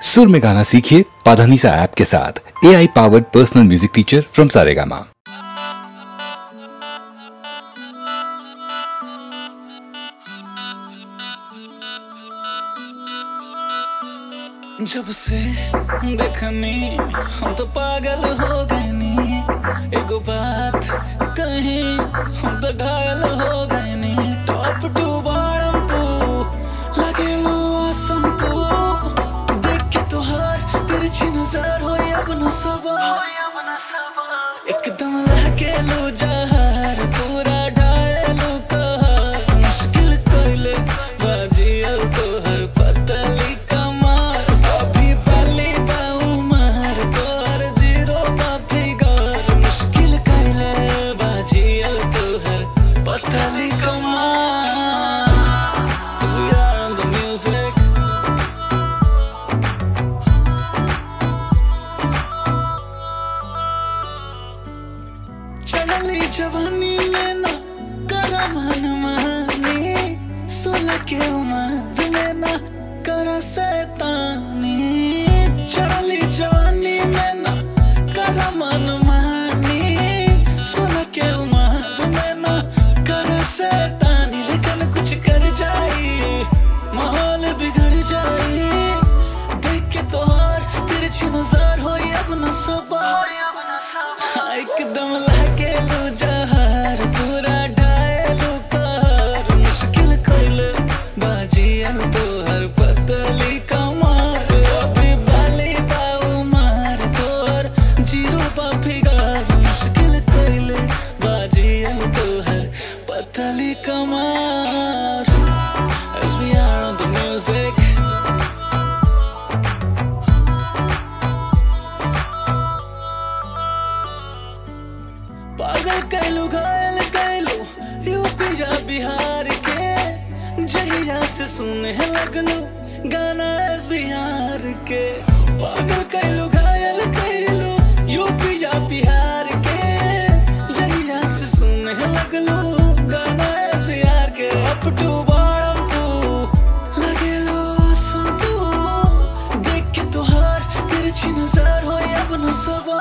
सुर में गाना सीखिए पाधानीसा ऐप के साथ। AI powered personal music teacher from Saregama. जब से देखनी हम तो पागल हो गए नी, एगो बात कहीं हम तो घायल हो गए नी। टॉप टू बॉटम तू लगे लो आसम तू, देख के तुहार तिरछी नजर हो अब न सबा, एकदम लगे लो जहर पूरा ढायलू कहर। मुश्किल कोइले बाजियल तोहर पतली जवानी में ना करा मन मानी, 16 के उम्र में ना करा शैतानी। चढ़ली जवानी में ना करा मन मानी, 16 के उम्र में ना करा शैतानी। लेकिन कुछ कर जाई माहौल बिगड़ जाई, देख के तोहार तिरछी नजर हो अब न सबा, एकदम लगे लो जहर पूरा ढायलू कहर। मुश्किल कोइले बाजियल तोहर पतली कमर, अभी बाली बाऊ मार तोहर जीरो पा फिगर। मुश्किल कोइले बाजियल तोहर पतली कमर। As we are on the music, पागल कैलू घायल कैलू यूपी या बिहार के, जहिया से सुने लगलू गाना एस बिहार के। पागल कैलू घायल कैलू यूपी या बिहार के, जहिया से सुने लगलू गाना एस बिहार के। अप टू बॉटम तू लगे लो आसम तू, देख के तुहार तिरछी नजर हो अब न सबा,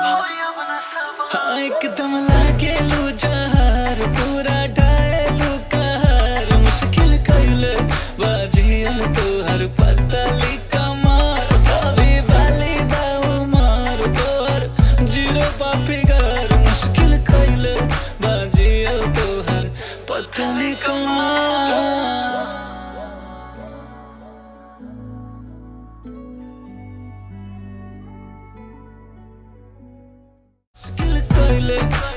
एकदम लगे लो जहर पूरा ढायलू कहर। मुश्किल कोइले बाजियल तोहर पतली कमर, अभी बाली बाऊ मार तोहर जीरो पा फिगर। मुश्किल कोइले बाजियल तोहर पतली कमर। मुश्किल कोइले